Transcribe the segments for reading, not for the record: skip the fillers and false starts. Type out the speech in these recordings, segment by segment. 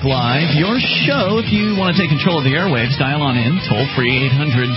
Live, your show. If you want to take control of the airwaves, dial on in, toll-free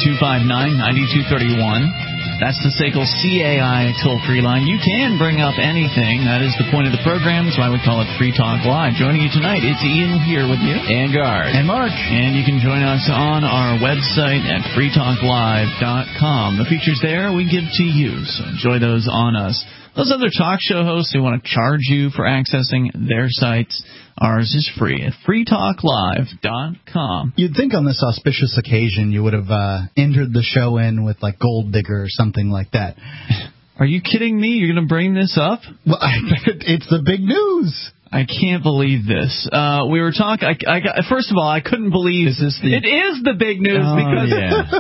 800-259-9231. That's the SACL CAI toll-free line. You can bring up anything. That is the point of the program. That's why we call it Free Talk Live. Joining you tonight, it's Ian here with you. And Guard. And Mark. And you can join us on our website at freetalklive.com. The features there we give to you, so enjoy those on us. Those other talk show hosts who want to charge you for accessing their sites, ours is free at freetalklive.com. You'd think on this auspicious occasion you would have entered the show in with, like, Gold Digger or something like that. Are you kidding me? You're going to bring this up? Well, it's the big news. I can't believe this. We were talking. First of all, I couldn't believe it is the big news because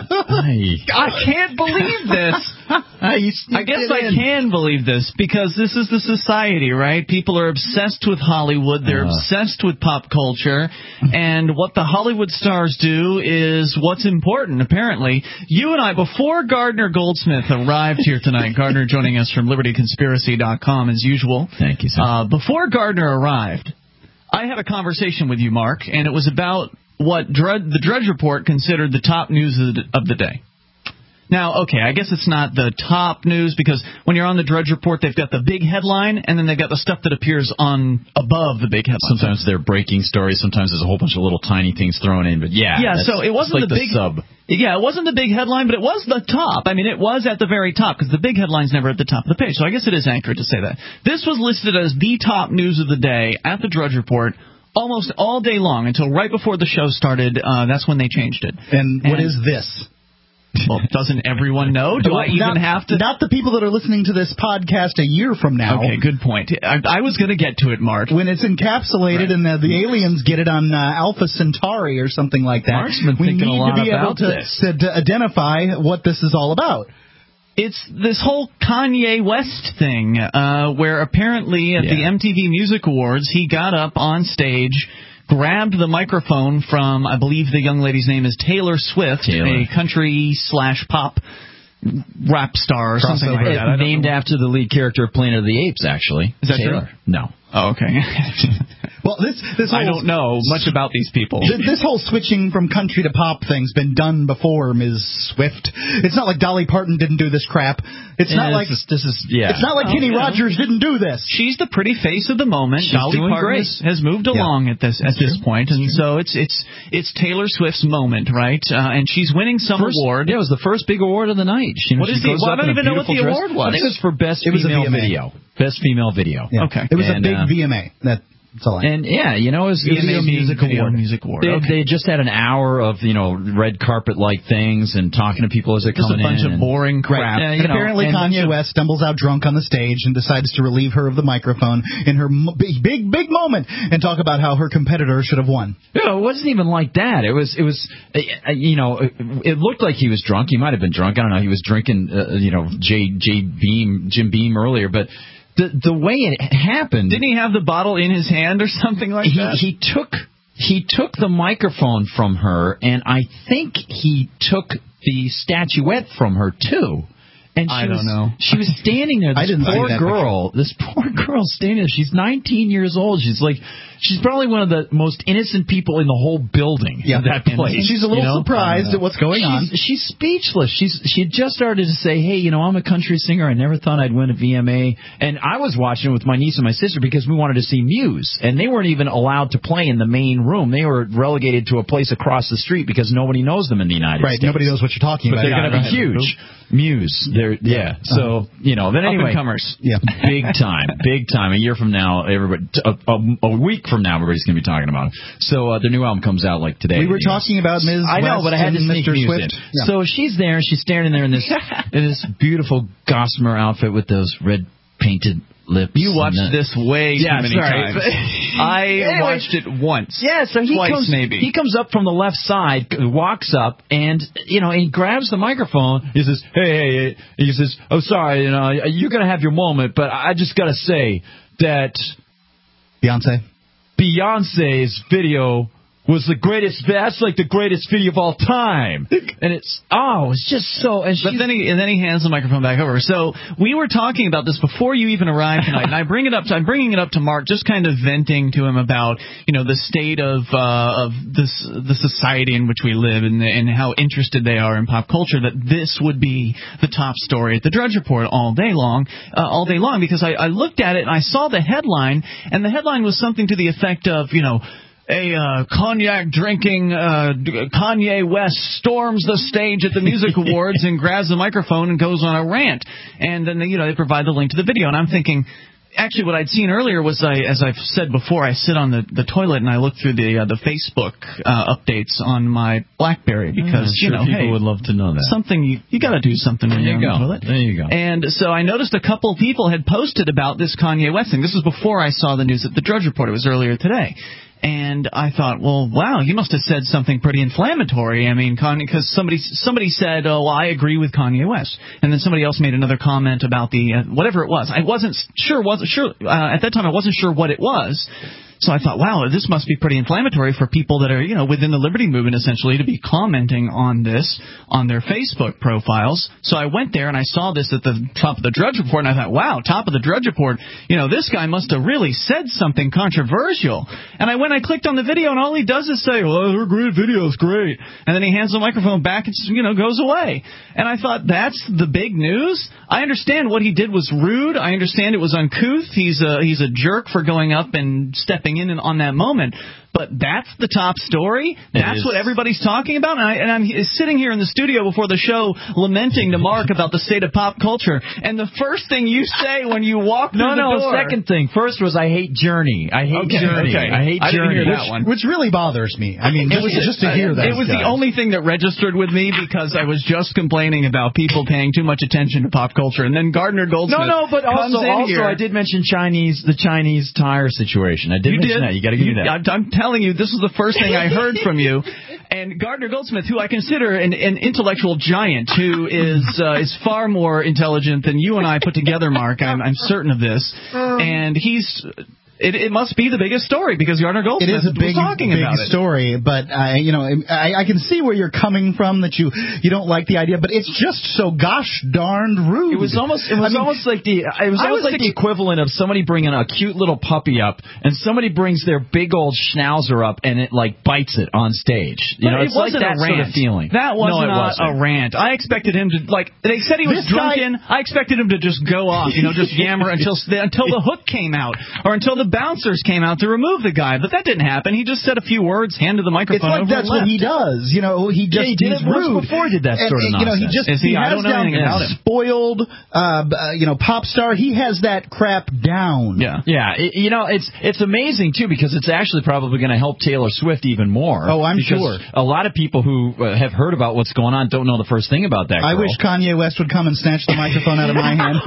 I can't believe this. I guess I can believe this because this is the society, right? People are obsessed with Hollywood. They're obsessed with pop culture, and what the Hollywood stars do is what's important. Apparently, you and I, before Gardner Goldsmith arrived here tonight, Gardner joining us from LibertyConspiracy.com as usual. Thank you, sir. Before Gardner arrived, I had a conversation with you, Mark, and it was about what the Drudge Report considered the top news of the day. Now, okay, I guess it's not the top news because when you're on the Drudge Report, they've got the big headline, and then they've got the stuff that appears on above the big headline. Sometimes they're breaking stories. Sometimes there's a whole bunch of little tiny things thrown in. But so it wasn't like the big sub. Yeah, it wasn't the big headline, but it was the top. I mean, it was at the very top because the big headline's never at the top of the page. So I guess it is accurate to say that. This was listed as the top news of the day at the Drudge Report almost all day long until right before the show started. That's when they changed it. And what is this? Well, doesn't everyone know? Do I even have to? Not the people that are listening to this podcast a year from now. Okay, good point. I was going to get to it, Mark. When it's encapsulated and the aliens get it on Alpha Centauri or something like that, Mark's been thinking a lot about this. To identify what this is all about. It's this whole Kanye West thing, where apparently at the MTV Music Awards, he got up on stage, grabbed the microphone from, I believe the young lady's name is Taylor Swift, a country/pop rap star or something like that. Named after the lead character of Planet of the Apes, actually. Is that Taylor? True? No. Oh, okay. Well, this whole, I don't know much about these people. This whole switching from country to pop thing's been done before, Ms. Swift. It's not like Dolly Parton didn't do this crap. It's not like It's not like Kenny Rogers didn't do this. She's the pretty face of the moment. She's Dolly doing Parton great. has moved along at this point, and so it's Taylor Swift's moment, right? And she's winning some award. Yeah, it was the first big award of the night. What is it? Well, I don't even know what the award was. I think it was for best female video. Best female video. Yeah. Okay. It was a big VMA. That's all I know. And it was VMA Music Award. They just had an hour of red carpet like things and talking to people as they're coming in. Just a bunch of boring crap. And apparently Kanye West stumbles out drunk on the stage and decides to relieve her of the microphone in her big moment and talk about how her competitor should have won. No, it wasn't even like that. It looked like he was drunk. He might have been drunk. I don't know. He was drinking Jim Beam earlier, but the way it happened. Didn't he have the bottle in his hand or something like that? He took the microphone from her, and I think he took the statuette from her too. And I don't know. She was standing there. This poor girl standing there. She's 19 years old. She's probably one of the most innocent people in the whole building. Yeah, that place. She's a little surprised at what's going on. She's speechless. She had just started to say, "Hey, I'm a country singer. I never thought I'd win a VMA." And I was watching it with my niece and my sister because we wanted to see Muse, and they weren't even allowed to play in the main room. They were relegated to a place across the street because nobody knows them in the United States. Right, nobody knows what you're talking about. But they're going to be huge. Muse. So, but anyway. Up-and-comers. Yeah. Big time. A year from now, everybody, a week from now, everybody's going to be talking about it. So, their new album comes out like today. We were talking about Ms. I know, West but I had to sneak Mr. Muse Swift. in. Yeah. So she's there, and she's standing there in this beautiful gossamer outfit with those red painted lips. You watched this way too many times. I watched it once. Yeah, so he comes up from the left side, walks up, and he grabs the microphone. He says, "Hey," he says, "Oh, sorry, you're gonna have your moment, but I just gotta say that Beyonce's video was the greatest. That's like the greatest video of all time. And it's just so. But then he hands the microphone back over. So we were talking about this before you even arrived tonight, and I'm bringing it up to Mark, just kind of venting to him about the state of the society in which we live and how interested they are in pop culture. That this would be the top story at the Drudge Report all day long, because I looked at it and I saw the headline, and the headline was something to the effect of a cognac-drinking Kanye West storms the stage at the Music Awards and grabs the microphone and goes on a rant. And then they provide the link to the video. And I'm thinking, actually, what I'd seen earlier was, as I've said before, I sit on the toilet and I look through the Facebook updates on my BlackBerry because people would love to know that. Something you got to do something when you're on the toilet. There you go. And so I noticed a couple of people had posted about this Kanye West thing. This was before I saw the news at the Drudge Report. It was earlier today. And I thought, well, wow, you must have said something pretty inflammatory. I mean, because somebody said, oh, well, I agree with Kanye West. And then somebody else made another comment about the whatever it was. I wasn't sure at that time. I wasn't sure what it was. So I thought, wow, this must be pretty inflammatory for people that are, within the liberty movement, essentially, to be commenting on this on their Facebook profiles. So I went there and I saw this at the top of the Drudge Report, and I thought, wow, top of the Drudge Report, this guy must have really said something controversial. And I clicked on the video, and all he does is say, well, they're great videos, great. And then he hands the microphone back and, goes away. And I thought, that's the big news? I understand what he did was rude. I understand it was uncouth. He's a jerk for going up and stepping in and on that moment. But that's the top story? That's what everybody's talking about? And I'm sitting here in the studio before the show lamenting to Mark about the state of pop culture. And the first thing you say when you walk through the door... second thing. First was, I hate Journey. I hate Journey. Okay. I hate Journey. Didn't hear that one. Which really bothers me. I mean, just to hear that. It was the only thing that registered with me because I was just complaining about people paying too much attention to pop culture. And then Gardner Goldsmith but also I did mention the Chinese tire situation. I did mention that. You got to give me that. I'm telling you, this was the first thing I heard from you. And Gardner Goldsmith, who I consider an intellectual giant, who is far more intelligent than you and I put together, Mark. I'm certain of this. And it must be the biggest story because Gardner Goldsmith was talking about it. Story, but I can see where you're coming from, that you don't like the idea, but it's just so gosh darned rude. It was almost like the equivalent of somebody bringing a cute little puppy up and somebody brings their big old schnauzer up and it like bites it on stage. It wasn't like that a rant. Sort of feeling. That was not a rant. I expected him to they said he was drunken. I expected him to just go off, just yammer until the hook came out or until the bouncers came out to remove the guy, but that didn't happen. He just said a few words, handed the microphone over. That's what he does. He did it once before he did that sort of nonsense. I don't know anything about him. Spoiled, pop star. He has that crap down. Yeah. It's amazing too because it's actually probably going to help Taylor Swift even more. Oh, I'm sure. A lot of people who have heard about what's going on don't know the first thing about that girl. I wish Kanye West would come and snatch the microphone out of my hands.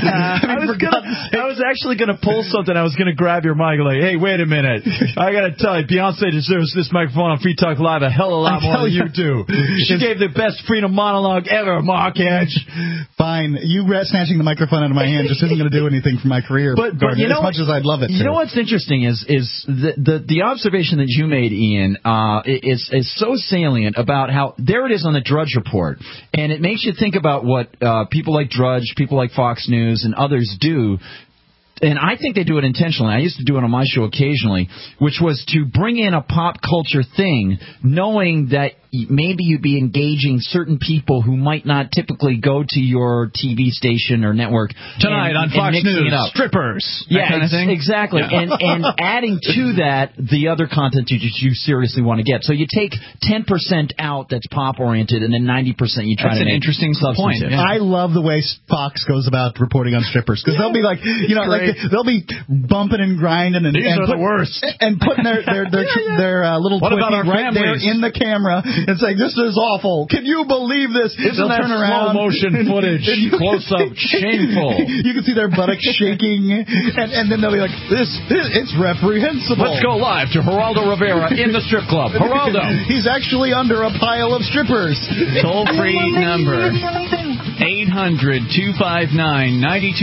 I was actually going to pull something. I was going to grab your mic like, hey, wait a minute. I got to tell you, Beyonce deserves this microphone on Free Talk Live a hell of a lot more than you do. She gave the best freedom monologue ever, Mark Edge. Fine. You snatching the microphone out of my hand just isn't going to do anything for my career, but as much as I'd love it to. You know what's interesting is the observation that you made, Ian, is so salient about how there it is on the Drudge Report, and it makes you think about what people like Drudge, people like Fox News, and others do. And I think they do it intentionally. I used to do it on my show occasionally, which was to bring in a pop culture thing, knowing that maybe you'd be engaging certain people who might not typically go to your TV station or network. Tonight on Fox News, strippers. Yeah, kind of thing. Exactly. Yeah. And adding to that the other content you seriously want to get. So you take 10% out that's pop-oriented, and then 90% you try to make. That's an interesting point. Yeah. I love the way Fox goes about reporting on strippers, because they'll be like, they'll be bumping and grinding and the worst. And putting their little Twitty right there in the camera. And saying, this is awful. Can you believe this? Isn't that slow motion footage? Close up, shameful. You can see their buttocks shaking, and then they'll be like, it's reprehensible. Let's go live to Geraldo Rivera in the strip club. Geraldo. He's actually under a pile of strippers. Toll-free number,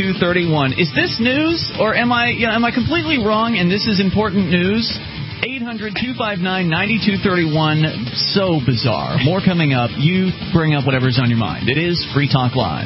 800-259-9231. Is this news, or am I completely wrong and this is important news? 1-800-259-9231. So bizarre. More coming up. You bring up whatever's on your mind. It is Free Talk Live.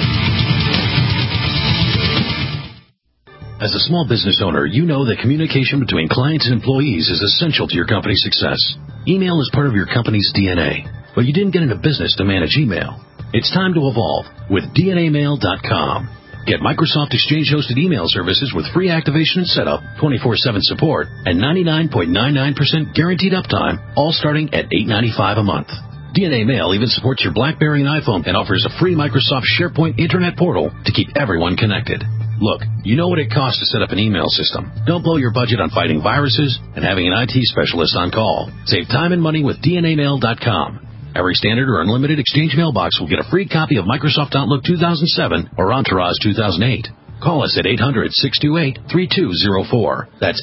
As a small business owner, you know that communication between clients and employees is essential to your company's success. Email is part of your company's DNA, but you didn't get into business to manage email. It's time to evolve with DNAmail.com. Get Microsoft Exchange-hosted email services with free activation and setup, 24/7 support, and 99.99% guaranteed uptime, all starting at $8.95 a month. DNA Mail even supports your BlackBerry and iPhone and offers a free Microsoft SharePoint Internet portal to keep everyone connected. Look, you know what it costs to set up an email system. Don't blow your budget on fighting viruses and having an IT specialist on call. Save time and money with DNAmail.com. Every standard or unlimited Exchange mailbox will get a free copy of Microsoft Outlook 2007 or Entourage 2008. Call us at 800-628-3204. That's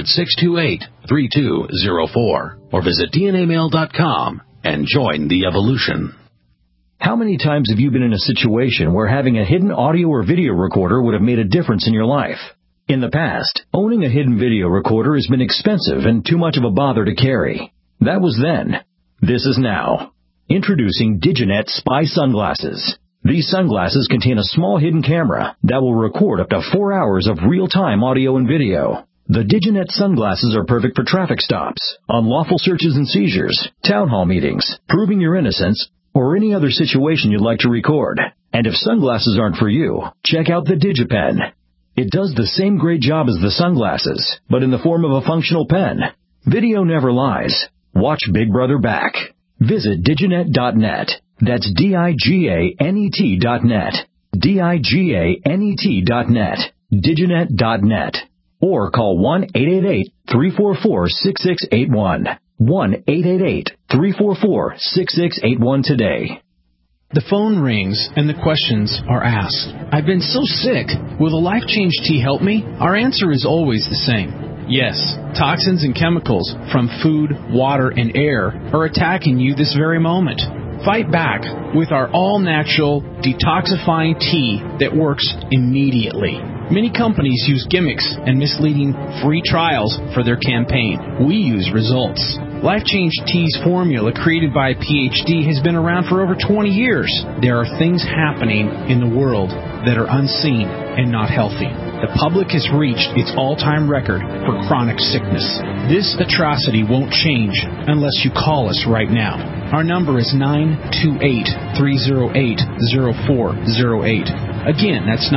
800-628-3204. Or visit DNAmail.com and join the evolution. How many times have you been in a situation where having a hidden audio or video recorder would have made a difference in your life? In the past, owning a hidden video recorder has been expensive and too much of a bother to carry. That was then. This is now. Introducing Diginet Spy Sunglasses. These sunglasses contain a small hidden camera that will record up to 4 hours of real-time audio and video. The Diginet sunglasses are perfect for traffic stops, unlawful searches and seizures, town hall meetings, proving your innocence, or any other situation you'd like to record. And if sunglasses aren't for you, check out the DigiPen. It does the same great job as the sunglasses, but in the form of a functional pen. Video never lies. Watch Big Brother back. Visit Diginet.net. That's DIGANET.net. DIGANET.net. Diginet.net. Or call 1-888-344-6681. 1-888-344-6681 today. The phone rings and the questions are asked. I've been so sick. Will the Life Change Tea help me? Our answer is always the same. Yes, toxins and chemicals from food, water, and air are attacking you this very moment. Fight back with our all-natural detoxifying tea that works immediately. Many companies use gimmicks and misleading free trials for their campaign. We use results. Life Change Tea's formula, created by a PhD, has been around for over 20 years. There are things happening in the world that are unseen and not healthy. The public has reached its all-time record for chronic sickness. This atrocity won't change unless you call us right now. Our number is 928-308-0408. Again, that's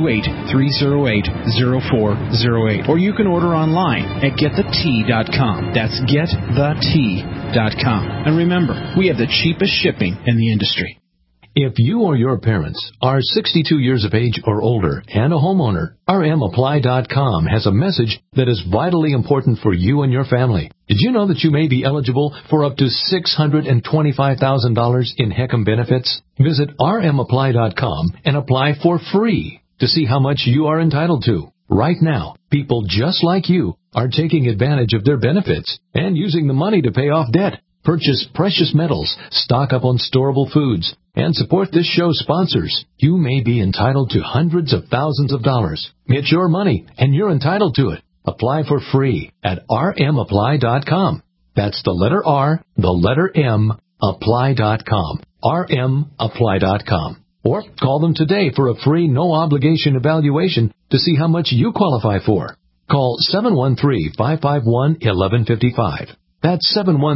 928-308-0408. Or you can order online at getthetea.com. That's getthetea.com. And remember, we have the cheapest shipping in the industry. If you or your parents are 62 years of age or older and a homeowner, RMApply.com has a message that is vitally important for you and your family. Did you know that you may be eligible for up to $625,000 in HECM benefits? Visit RMApply.com and apply for free to see how much you are entitled to. Right now, people just like you are taking advantage of their benefits and using the money to pay off debt, purchase precious metals, stock up on storable foods, and support this show's sponsors. You may be entitled to hundreds of thousands of dollars. It's your money, and you're entitled to it. Apply for free at rmapply.com. That's the letter R, the letter M, apply.com. rmapply.com. Or call them today for a free, no-obligation evaluation to see how much you qualify for. Call 713-551-1155. That's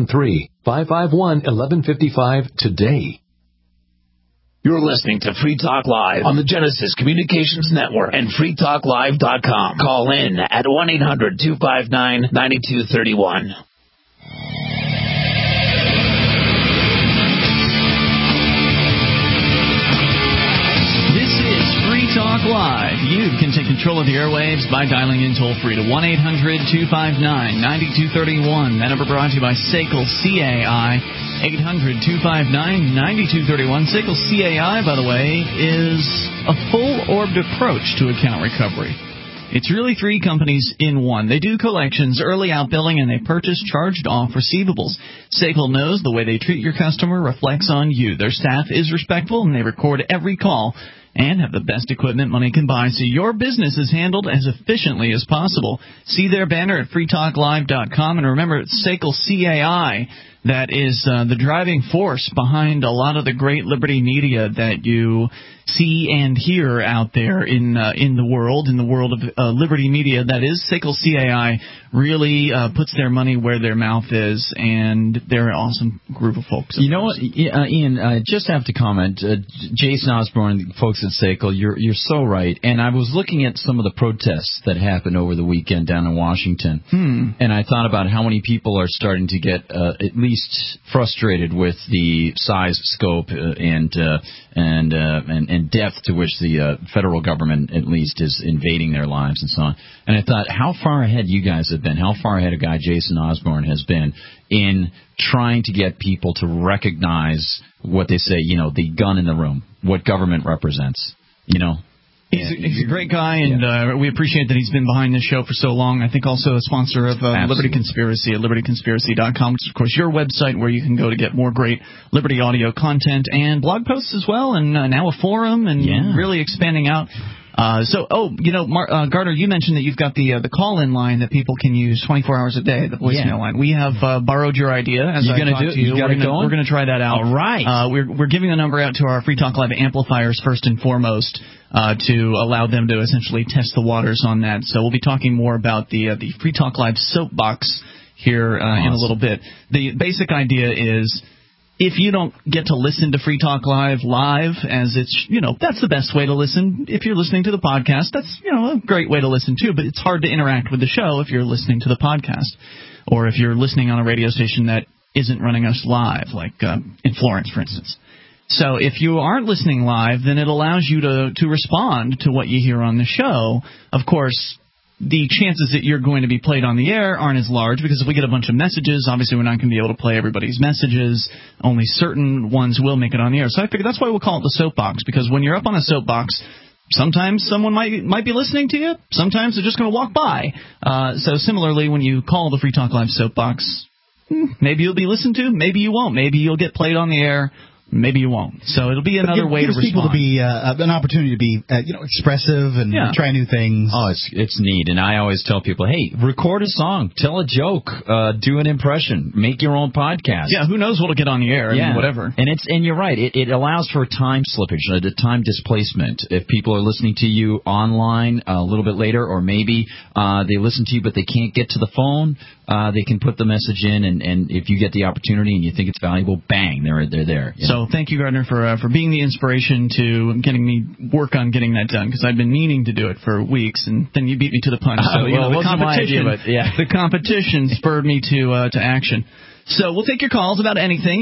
713-551-1155 today. You're listening to Free Talk Live on the Genesis Communications Network and freetalklive.com. Call in at 1-800-259-9231. This is Free Talk Live. You can take control of the airwaves by dialing in toll-free to 1-800-259-9231. That number brought to you by SACL CAI. 800-259-9231. SACL CAI, by the way, is a full-orbed approach to account recovery. It's really three companies in one. They do collections, early outbilling, and they purchase charged-off receivables. SACL knows the way they treat your customer reflects on you. Their staff is respectful, and they record every call and have the best equipment money can buy so your business is handled as efficiently as possible. See their banner at freetalklive.com, and remember, it's SACL CAI that is the driving force behind a lot of the great Liberty media that you see and hear out there in the world of Liberty media. That is, SACL CAI really puts their money where their mouth is, and they're an awesome group of folks. You know what, Ian, I just have to comment. Jason Osborne, folks at SACL, you're so right. And I was looking at some of the protests that happened over the weekend down in Washington, and I thought about how many people are starting to get at least frustrated with the size, scope, and depth to which the federal government at least is invading their lives and so on. And I thought, how far ahead you guys have been, how far ahead a guy Jason Osborne has been in trying to get people to recognize what they say, the gun in the room, what government represents, He's a great guy, and we appreciate that he's been behind this show for so long. I think also a sponsor of Liberty Conspiracy at libertyconspiracy.com, which is, of course, your website where you can go to get more great Liberty audio content and blog posts as well, and now a forum, and really expanding out. Gardner, you mentioned that you've got the call-in line that people can use 24 hours a day, the voicemail line. We have borrowed your idea. As You're going to do it? You got it going? We're going to try that out. All right. We're giving the number out to our Free Talk Live amplifiers first and foremost to allow them to essentially test the waters on that. So we'll be talking more about the Free Talk Live soapbox here in a little bit. The basic idea is, if you don't get to listen to Free Talk Live, as it's, that's the best way to listen. If you're listening to the podcast, that's, a great way to listen too, but it's hard to interact with the show if you're listening to the podcast, or if you're listening on a radio station that isn't running us live, like in Florence, for instance. So if you aren't listening live, then it allows you to respond to what you hear on the show. Of course, the chances that you're going to be played on the air aren't as large, because if we get a bunch of messages, obviously we're not going to be able to play everybody's messages. Only certain ones will make it on the air. So I figured that's why we'll call it the soapbox, because when you're up on a soapbox, sometimes someone might be listening to you. Sometimes they're just going to walk by. So similarly, when you call the Free Talk Live soapbox, maybe you'll be listened to, maybe you won't. Maybe you'll get played on the air. Maybe you won't. So it'll be another way to respond. People to be an opportunity to be expressive and try new things. Oh, it's neat. And I always tell people, hey, record a song, tell a joke, do an impression, make your own podcast. Yeah, who knows what'll get on the air? I mean, whatever. And you're right. It allows for time slippage, time displacement. If people are listening to you online a little bit later, or maybe they listen to you but they can't get to the phone, they can put the message in, and if you get the opportunity and you think it's valuable, bang, they're there. So thank you, Gardner, for being the inspiration to getting me work on getting that done, because I've been meaning to do it for weeks, and then you beat me to the punch. So the competition spurred me to action. So we'll take your calls about anything.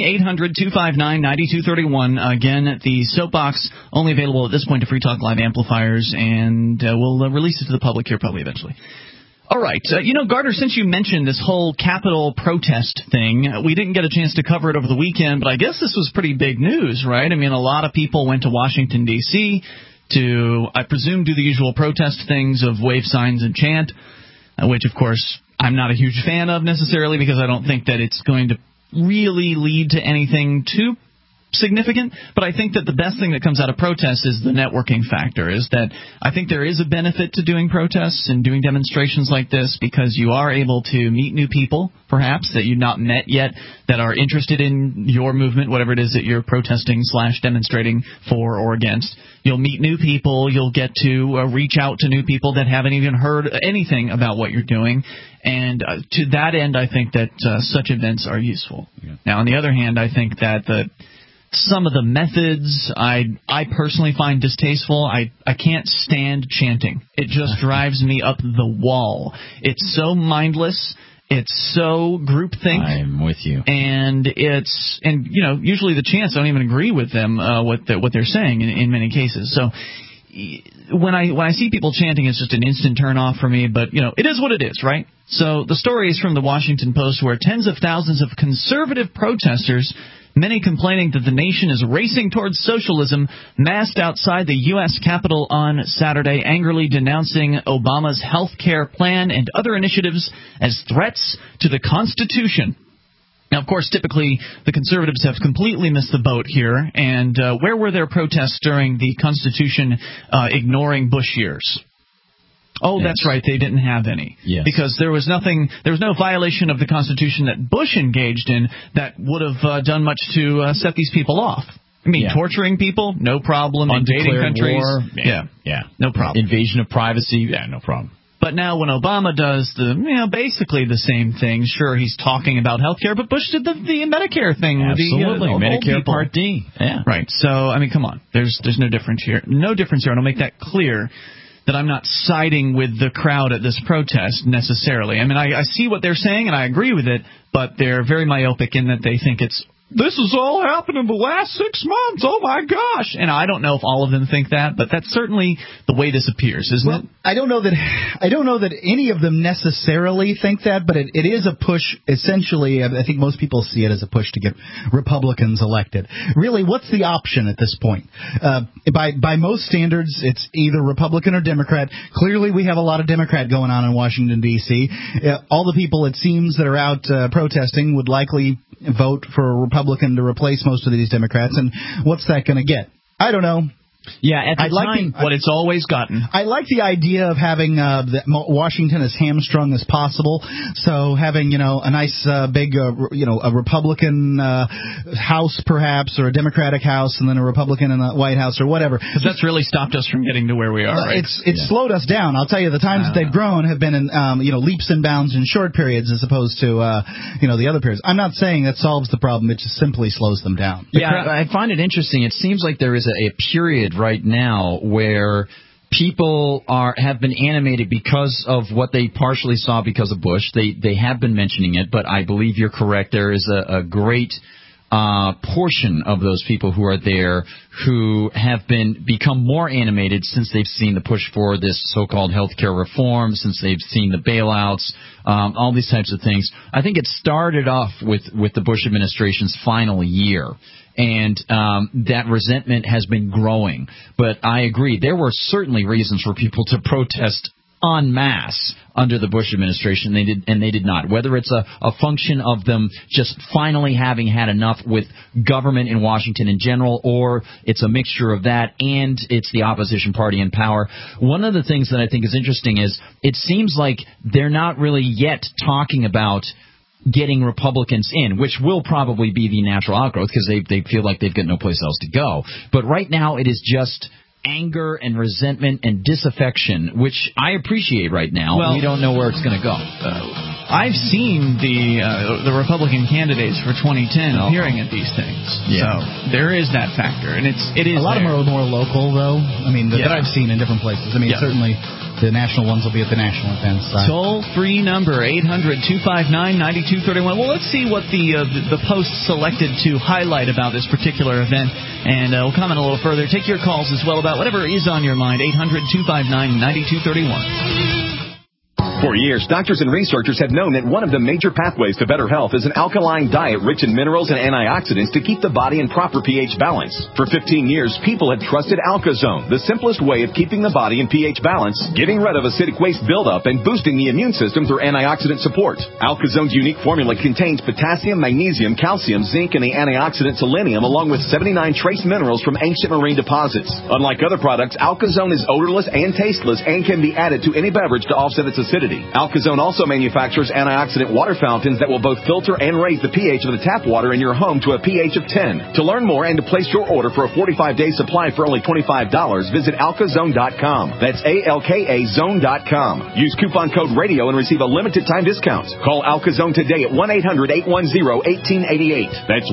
800-259-9231. Again, the soapbox only available at this point to Free Talk Live amplifiers, and we'll release it to the public here probably eventually. All right. Gardner, since you mentioned this whole Capitol protest thing, we didn't get a chance to cover it over the weekend, but I guess this was pretty big news, right? I mean, a lot of people went to Washington, D.C. to, I presume, do the usual protest things of wave signs and chant, which, of course, I'm not a huge fan of necessarily, because I don't think that it's going to really lead to anything too significant. But I think that the best thing that comes out of protests is the networking factor, is that I think there is a benefit to doing protests and doing demonstrations like this, because you are able to meet new people, perhaps, that you've not met yet, that are interested in your movement, whatever it is that you're protesting / demonstrating for or against. You'll meet new people. You'll get to reach out to new people that haven't even heard anything about what you're doing. And to that end, I think that such events are useful. Yeah. Now, on the other hand, I think that some of the methods I personally find distasteful. I can't stand chanting. It just drives me up the wall. It's so mindless. It's so groupthink. I'm with you. And usually the chants don't even agree with them what they're saying in many cases. So when I see people chanting, it's just an instant turnoff for me. But it is what it is, right? So the story is from the Washington Post, where tens of thousands of conservative protesters, many complaining that the nation is racing towards socialism, massed outside the U.S. Capitol on Saturday, angrily denouncing Obama's health care plan and other initiatives as threats to the Constitution. Now, of course, typically the conservatives have completely missed the boat here. And where were their protests during the Constitution ignoring Bush years? Oh, yes. That's right. They didn't have any. Yes. Because there was no violation of the Constitution that Bush engaged in that would have done much to set these people off. I mean, torturing people, no problem. Invading countries, war, no problem. Invasion of privacy, no problem. But now when Obama does basically the same thing, sure, he's talking about health care, but Bush did the Medicare thing. Absolutely, with the Medicare Part D. Yeah. Right. So, I mean, come on. There's no difference here. No difference here, and I'll make that clear that I'm not siding with the crowd at this protest necessarily. I mean, I see what they're saying, and I agree with it, but they're very myopic in that they think this has all happened in the last 6 months. Oh, my gosh. And I don't know if all of them think that, but that's certainly the way this appears, isn't it? I don't know that any of them necessarily think that, but it is a push. Essentially, I think most people see it as a push to get Republicans elected. Really, what's the option at this point? By most standards, it's either Republican or Democrat. Clearly, we have a lot of Democrat going on in Washington, D.C. All the people, it seems, that are out protesting would likely vote for a Republican to replace most of these Democrats, and what's that going to get? I don't know. Yeah, at the time, what it's always gotten. I like the idea of having Washington as hamstrung as possible. So having a nice big a Republican House perhaps, or a Democratic House, and then a Republican in the White House or whatever. Because that's really stopped us from getting to where we are. Right? It's slowed us down. I'll tell you, the times that they've grown have been in leaps and bounds in short periods as opposed to the other periods. I'm not saying that solves the problem. It just simply slows them down. I find it interesting. It seems like there is a period right now where people have been animated because of what they partially saw because of Bush. They have been mentioning it, but I believe you're correct. There is a great portion of those people who are there who have become more animated since they've seen the push for this so-called health care reform, since they've seen the bailouts, all these types of things. I think it started off with the Bush administration's final year. And that resentment has been growing. But I agree, there were certainly reasons for people to protest en masse under the Bush administration. They did not. Whether it's a function of them just finally having had enough with government in Washington in general, or it's a mixture of that and it's the opposition party in power. One of the things that I think is interesting is it seems like they're not really yet talking about getting Republicans in, which will probably be the natural outgrowth because they feel like they've got no place else to go. But right now it is just anger and resentment and disaffection, which I appreciate right now. Well, we don't know where it's going to go. I've seen the Republican candidates for 2010 appearing at these things. Yeah. So there is that factor, and it is a lot of them are more local, though. I mean, that I've seen in different places. I mean, certainly the national ones will be at the national events. Toll-free number, 800-259-9231. Well, let's see what the post selected to highlight about this particular event, and we'll comment a little further. Take your calls as well about whatever is on your mind, 800-259-9231. For years, doctors and researchers have known that one of the major pathways to better health is an alkaline diet rich in minerals and antioxidants to keep the body in proper pH balance. For 15 years, people have trusted AlkaZone, the simplest way of keeping the body in pH balance, getting rid of acidic waste buildup, and boosting the immune system through antioxidant support. AlkaZone's unique formula contains potassium, magnesium, calcium, zinc, and the antioxidant selenium, along with 79 trace minerals from ancient marine deposits. Unlike other products, AlkaZone is odorless and tasteless and can be added to any beverage to offset its acidity. AlkaZone also manufactures antioxidant water fountains that will both filter and raise the pH of the tap water in your home to a pH of 10. To learn more and to place your order for a 45-day supply for only $25, visit alkazone.com. That's ALKA zone.com. Use coupon code RADIO and receive a limited time discount. Call AlkaZone today at 1-800-810-1888. That's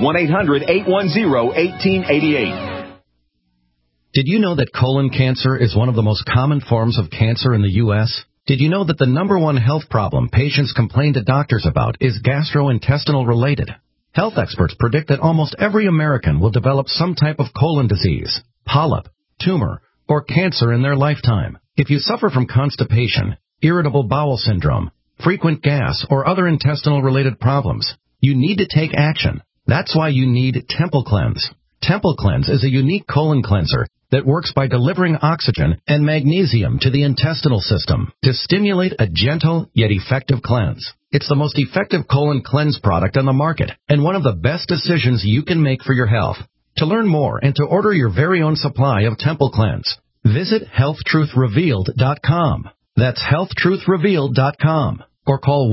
1-800-810-1888. Did you know that colon cancer is one of the most common forms of cancer in the U.S.? Did you know that the number one health problem patients complain to doctors about is gastrointestinal related? Health experts predict that almost every American will develop some type of colon disease, polyp, tumor, or cancer in their lifetime. If you suffer from constipation, irritable bowel syndrome, frequent gas, or other intestinal related problems, you need to take action. That's why you need Temple Cleanse. Temple Cleanse is a unique colon cleanser that works by delivering oxygen and magnesium to the intestinal system to stimulate a gentle yet effective cleanse. It's the most effective colon cleanse product on the market and one of the best decisions you can make for your health. To learn more and to order your very own supply of Temple Cleanse, visit HealthTruthRevealed.com. That's HealthTruthRevealed.com. Or call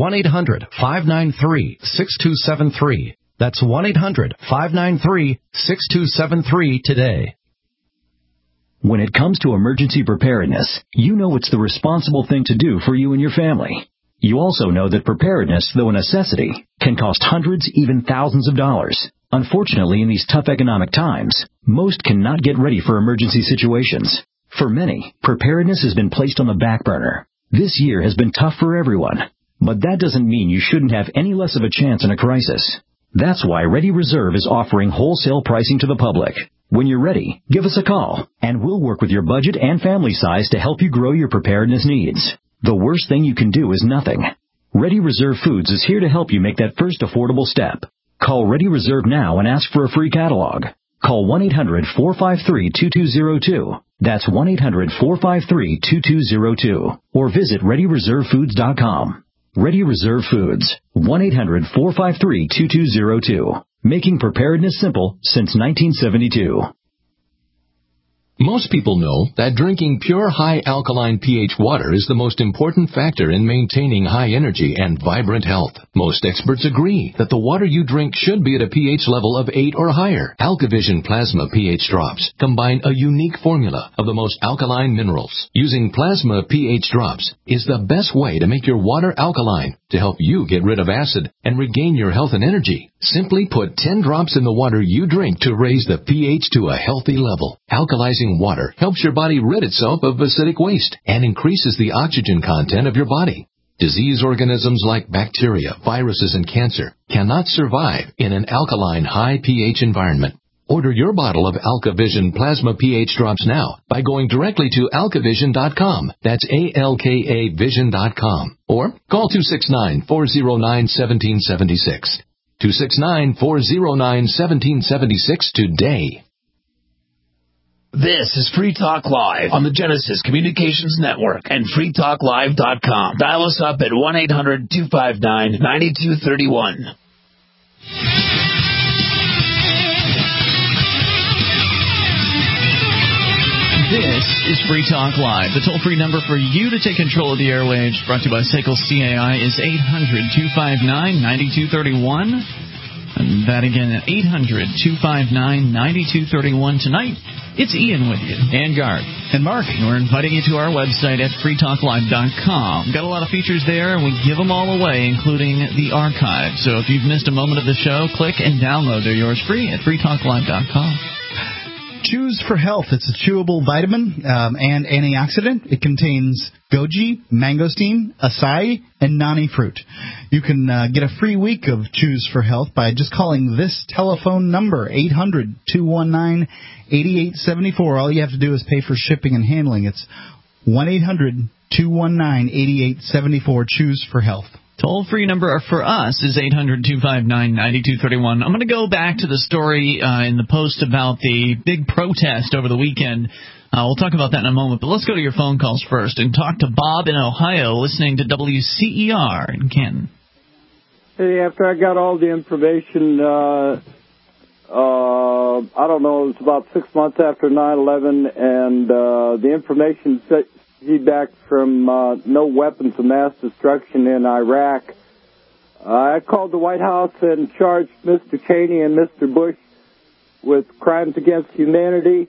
1-800-593-6273. That's 1-800-593-6273 today. When it comes to emergency preparedness, you know it's the responsible thing to do for you and your family. You also know that preparedness, though a necessity, can cost hundreds, even thousands of dollars. Unfortunately, in these tough economic times, most cannot get ready for emergency situations. For many, preparedness has been placed on the back burner. This year has been tough for everyone, but that doesn't mean you shouldn't have any less of a chance in a crisis. That's why Ready Reserve is offering wholesale pricing to the public. When you're ready, give us a call, and we'll work with your budget and family size to help you grow your preparedness needs. The worst thing you can do is nothing. Ready Reserve Foods is here to help you make that first affordable step. Call Ready Reserve now and ask for a free catalog. Call 1-800-453-2202. That's 1-800-453-2202. Or visit ReadyReserveFoods.com. Ready Reserve Foods. 1-800-453-2202. Making preparedness simple since 1972. Most people know that drinking pure high alkaline pH water is the most important factor in maintaining high energy and vibrant health. Most experts agree that the water you drink should be at a pH level of 8 or higher. AlkaVision Plasma pH drops combine a unique formula of the most alkaline minerals. Using plasma pH drops is the best way to make your water alkaline to help you get rid of acid and regain your health and energy. Simply put 10 drops in the water you drink to raise the pH to a healthy level. Alkalizing water helps your body rid itself of acidic waste and increases the oxygen content of your body. Disease organisms like bacteria, viruses, and cancer cannot survive in an alkaline high pH environment. Order your bottle of AlkaVision Plasma pH drops now by going directly to alkavision.com. That's ALKAvision.com. Or call 269-409-1776. 269-409-1776 today. This is Free Talk Live on the Genesis Communications Network and freetalklive.com. Dial us up at 1-800-259-9231. This is Free Talk Live. The toll-free number for you to take control of the airwaves, brought to you by SACL CAI, is 800-259-9231. And that again at 800-259-9231. Tonight, it's Ian with you. And Garth. And Mark. And we're inviting you to our website at freetalklive.com. Got a lot of features there, and we give them all away, including the archive. So if you've missed a moment of the show, click and download. They're yours free at freetalklive.com. Choose for Health. It's a chewable vitamin and antioxidant. It contains goji, mangosteen, acai, and nani fruit. You can get a free week of Choose for Health by just calling this telephone number, 800-219-8874. All you have to do is pay for shipping and handling. It's 1-800-219-8874. Choose for Health. Toll-free number for us is 800-259-9231. I'm going to go back to the story in the Post about the big protest over the weekend. We'll talk about that in a moment, but let's go to your phone calls first and talk to Bob in Ohio, listening to WCER in Canton. Hey, after I got all the information, I don't know, it was about 6 months after 9/11, and the information feedback from no weapons of mass destruction in Iraq. I called the White House and charged Mr. Cheney and Mr. Bush with crimes against humanity,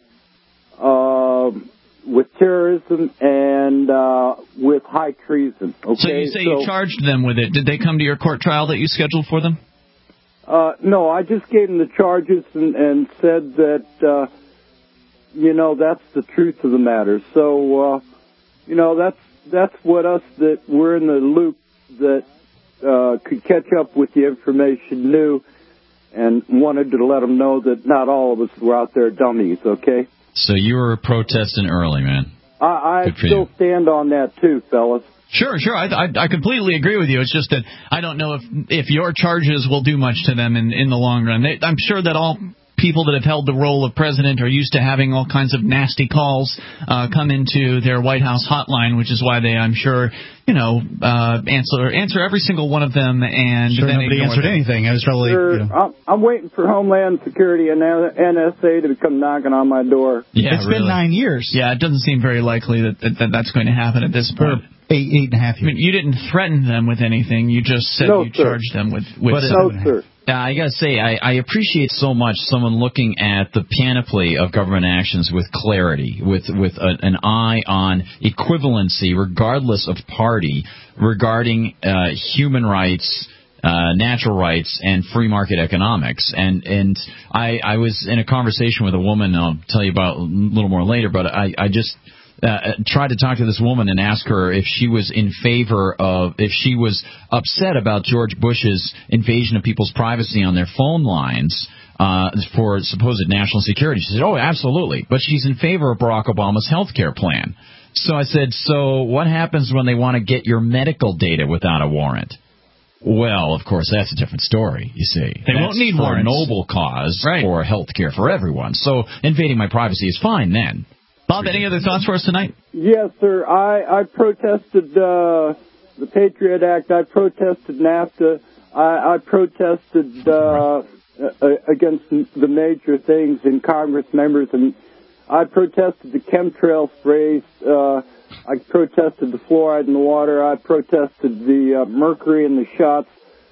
with terrorism, and with high treason. Okay? So you charged them with it. Did they come to your court trial that you scheduled for them? No, I just gave them the charges and said that, that's the truth of the matter. So, that's what us that we're in the loop that could catch up with the information knew, and wanted to let them know that not all of us were out there dummies, okay? So you were protesting early, man. I still stand on that, too, fellas. Sure. I completely agree with you. It's just that I don't know if your charges will do much to them in the long run. I'm sure that all people that have held the role of president are used to having all kinds of nasty calls come into their White House hotline, which is why they, I'm sure, answer every single one of them. And sure, then nobody answered anything. I was probably. I'm waiting for Homeland Security and NSA to come knocking on my door. Yeah, it's been 9 years. Yeah, it doesn't seem very likely that that's going to happen at this point. 8.5 years. I mean, you didn't threaten them with anything. You just said charged them with sir. I got to say, I appreciate so much someone looking at the panoply of government actions with clarity, with an eye on equivalency, regardless of party, regarding human rights, natural rights, and free market economics. And I was in a conversation with a woman I'll tell you about a little more later, but I just tried to talk to this woman and ask her if she was if she was upset about George Bush's invasion of people's privacy on their phone lines for supposed national security. She said, oh, absolutely. But she's in favor of Barack Obama's health care plan. So I said, so what happens when they want to get your medical data without a warrant? Well, of course, that's a different story, you see. They won't need more a noble cause for health care for everyone. So invading my privacy is fine then. Bob, any other thoughts for us tonight? Yes, sir. I protested the Patriot Act. I protested NAFTA. I protested against the major things in Congress members, and I protested the chemtrail sprays. I protested the fluoride in the water. I protested the mercury in the shots.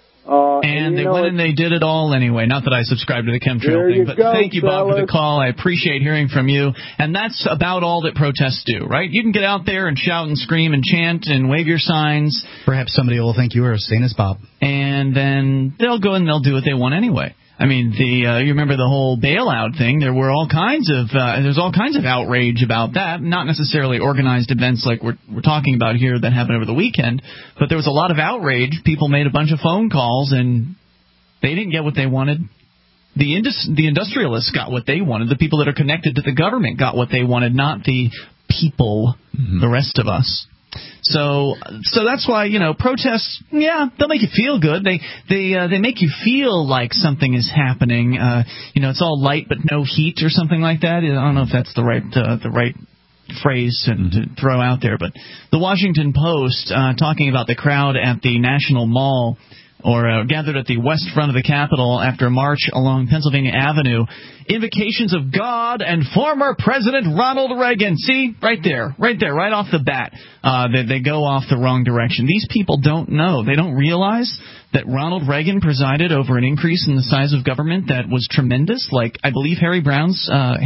And they went and they did it all anyway. Not that I subscribe to the chemtrail thing, but thank you, Bob, for the call. I appreciate hearing from you. And that's about all that protests do, right? You can get out there and shout and scream and chant and wave your signs. Perhaps somebody will think you are as sane as Bob. And then they'll go and they'll do what they want anyway. I mean, you remember the whole bailout thing? There were all kinds of outrage about that. Not necessarily organized events like we're talking about here that happened over the weekend, but there was a lot of outrage. People made a bunch of phone calls and they didn't get what they wanted. The industrialists got what they wanted. The people that are connected to the government got what they wanted, not the people, the rest of us. So that's why, protests, they'll make you feel good. They make you feel like something is happening. It's all light but no heat or something like that. I don't know if that's the right phrase to throw out there, but the Washington Post talking about the crowd at the National Mall or gathered at the west front of the Capitol after a march along Pennsylvania Avenue. Invocations of God and former President Ronald Reagan. See, right there, right off the bat, they go off the wrong direction. These people don't know. They don't realize that Ronald Reagan presided over an increase in the size of government that was tremendous. Like, I believe Harry Brown said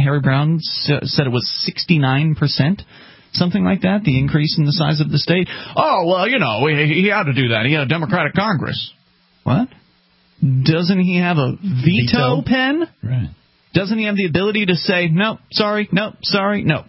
it was 69%. Something like that, the increase in the size of the state. Oh, well, he had to do that. He had a Democratic Congress. What? Doesn't he have a veto pen? Right. Doesn't he have the ability to say, no, sorry, no, sorry, no?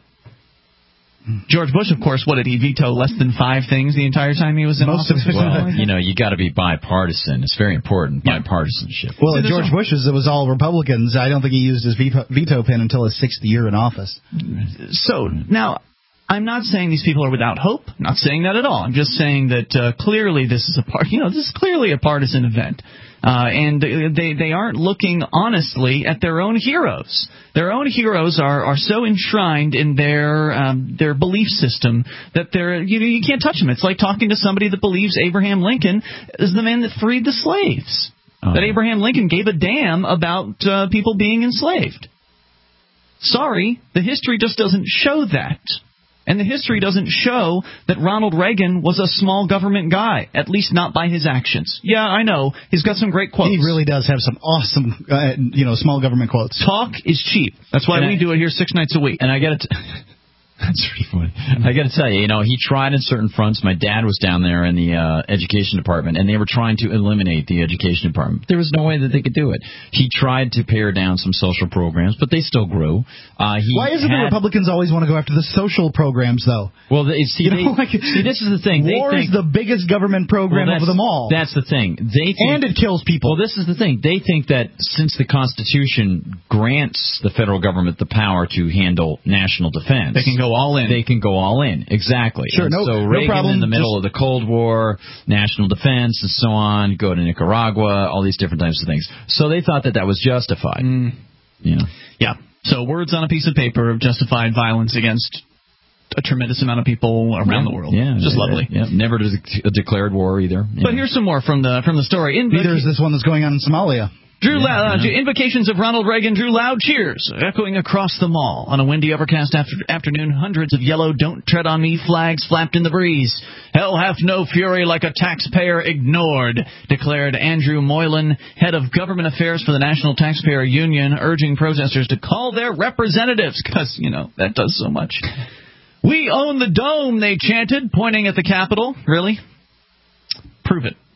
George Bush, of course, what did he veto? Less than 5 things the entire time he was in office? Well, you got to be bipartisan. It's very important, bipartisanship. Well, George Bush's, it was all Republicans. I don't think he used his veto pen until his 6th year in office. So, now, I'm not saying these people are without hope. I'm not saying that at all. I'm just saying that clearly this is this is clearly a partisan event. And they aren't looking honestly at their own heroes. Their own heroes are so enshrined in their belief system that you can't touch them. It's like talking to somebody that believes Abraham Lincoln is the man that freed the slaves. That Abraham Lincoln gave a damn about people being enslaved. Sorry, the history just doesn't show that. And the history doesn't show that Ronald Reagan was a small government guy, at least not by his actions. Yeah, I know. He's got some great quotes. He really does have some awesome, small government quotes. Talk is cheap. That's why we do it here 6 nights a week. And I got to... That's pretty funny. I got to tell you, he tried in certain fronts. My dad was down there in the education department, and they were trying to eliminate the education department. There was no way that they could do it. He tried to pare down some social programs, but they still grew. Why is it the Republicans always want to go after the social programs, though? Well, this is the thing. War is the biggest government program of them all. That's the thing. And it kills people. Well, this is the thing. They think that since the Constitution grants the federal government the power to handle national defense, they can go all in. They can go all in. Exactly. Sure, so Reagan, problem. In the middle of the Cold War, national defense and so on, go to Nicaragua, all these different types of things. So they thought that was justified. Yeah. So words on a piece of paper of justified violence against a tremendous amount of people around the world. Yeah, just lovely. Yeah, never declared war either. But here's some more from the story. Neither is this one that's going on in Somalia. Invocations of Ronald Reagan drew loud cheers, echoing across the mall. On a windy, overcast afternoon, hundreds of yellow "Don't Tread on Me" flags flapped in the breeze. Hell hath no fury like a taxpayer ignored, declared Andrew Moylan, head of government affairs for the National Taxpayer Union, urging protesters to call their representatives, because, that does so much. We own the dome, they chanted, pointing at the Capitol. Really? Prove it.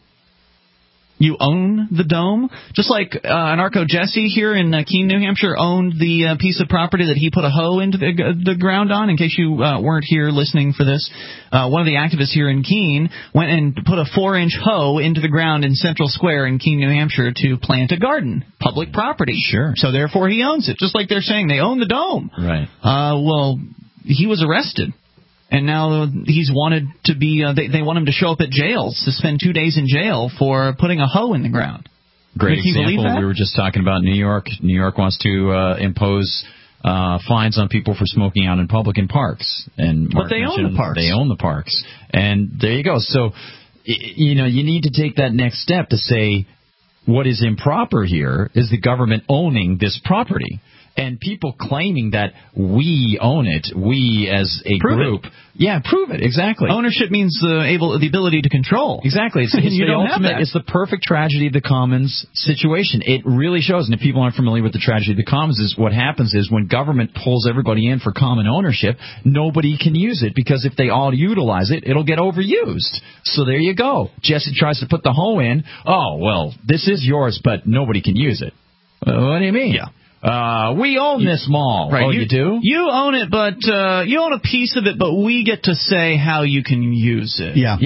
You own the dome? Just like Anarcho Jesse here in Keene, New Hampshire, owned the piece of property that he put a hoe into the ground on. In case you weren't here listening for this, one of the activists here in Keene went and put a 4-inch hoe into the ground in Central Square in Keene, New Hampshire to plant a garden. Public property. Sure. So therefore he owns it. Just like they're saying they own the dome. Right. Well, he was arrested. And now he's wanted to be, they want him to show up at jail, to spend 2 days in jail for putting a hoe in the ground. Great example. We were just talking about New York. New York wants to impose fines on people for smoking out in public in parks. But they own the parks. They own the parks. And there you go. So, you need to take that next step to say what is improper here is the government owning this property. And people claiming that we own it, we as a group. Yeah, prove it. Exactly. Ownership means the ability to control. Exactly. It's the ultimate. It's the perfect tragedy of the commons situation. It really shows. And if people aren't familiar with the tragedy of the commons, is what happens is when government pulls everybody in for common ownership, nobody can use it because if they all utilize it, it'll get overused. So there you go. Jesse tries to put the hoe in. Oh, well, this is yours, but nobody can use it. What do you mean? Yeah. We own this mall. Right. Oh, you do? You own it, but you own a piece of it, but we get to say how you can use it. Yeah.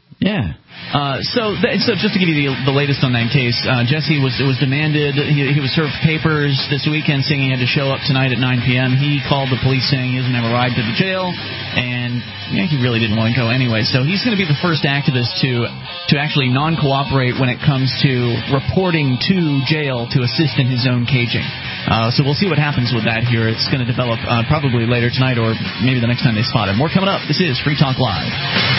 So just to give you the latest on that case, Jesse was demanded. He was served papers this weekend saying he had to show up tonight at 9 p.m. He called the police saying he doesn't have a ride to the jail, and he really didn't want to go anyway. So he's going to be the first activist to actually non-cooperate when it comes to reporting to jail to assist in his own caging. So we'll see what happens with that here. It's going to develop probably later tonight or maybe the next time they spot him. More coming up. This is Free Talk Live.